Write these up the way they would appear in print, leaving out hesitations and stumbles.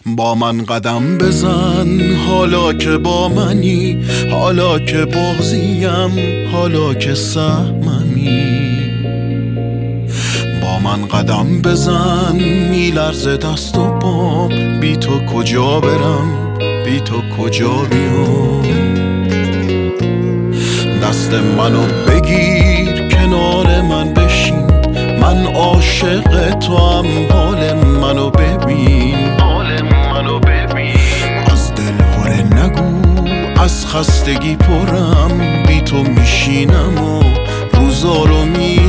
با من قدم بزن حالا که با منی، حالا که بازیم، حالا که سهممی. با من قدم بزن میلرزه دست و پام، بی تو کجا برم، بی تو کجا بیام. دست منو بگیر کنار من بشین، من عاشق تو هم، حال منو ببین. از دل هره نگو، از خستگی پرم، بی تو میشینم و روزا رو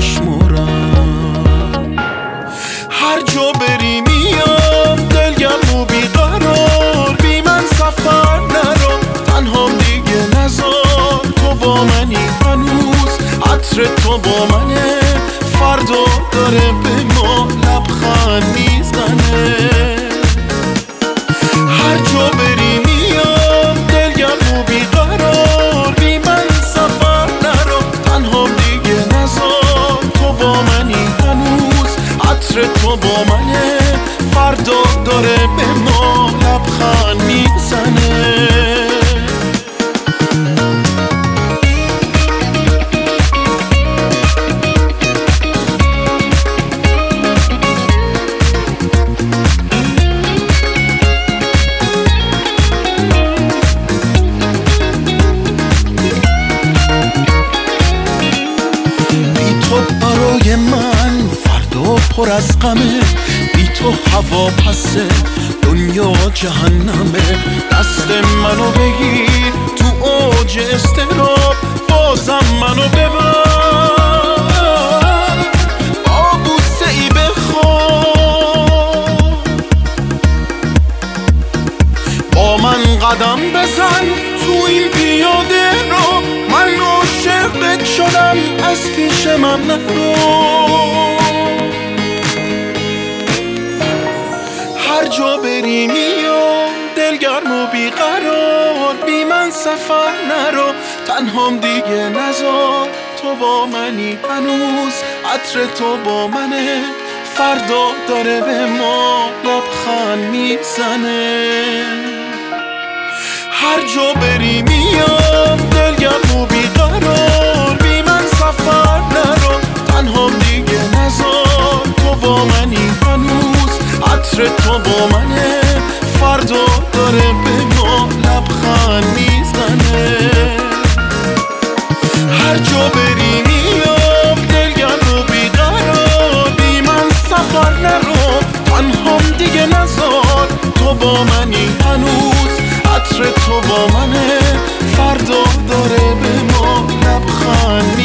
میشمرم. هر جا بری میام دلگرم و بیقرار، بی من سفر نرو، تنها دیگه نزار. تو با منی هنوز، عطر تو با منه، فردا داره به ما لبخند میزنه. هر جا بری میام دلگرم و بیقرار، بی من سفر نرو، تنها دیگه نزار. تو با منی هنوز، عطر تو با منه، فردا داره به ما لبخند میزنه. برای من فردا پر از غمه، بی تو هوا پسه، دنیا جهنمه. دست منو بگیر تو اوج اضطراب، بازم منو ببر، با بوسه ای بخواب. با من قدم بزن تو این پیاده رو، من عاشقت شدم، از پیش من نرو. هر جا بری میام دلگرم و بیقرار، بی من سفر نرو، تنهام دیگه نزار. تو با منی هنوز، عطر تو با منه، فردا داره به ما لبخند میزنه. هر جا بری میام دلگرم و بیقرار، بی من سفر نرو، تنها دیگه نزار. تو با منی هنوز، عطر تو با منه، فردا داره به ما لبخند میزنه. هر جا بری میام دلگرم و بیقرار، بی من سفر نرو، تنها دیگه نزار. تو با منی هنوز، عطر تو با منه، فردا داره به ما لبخند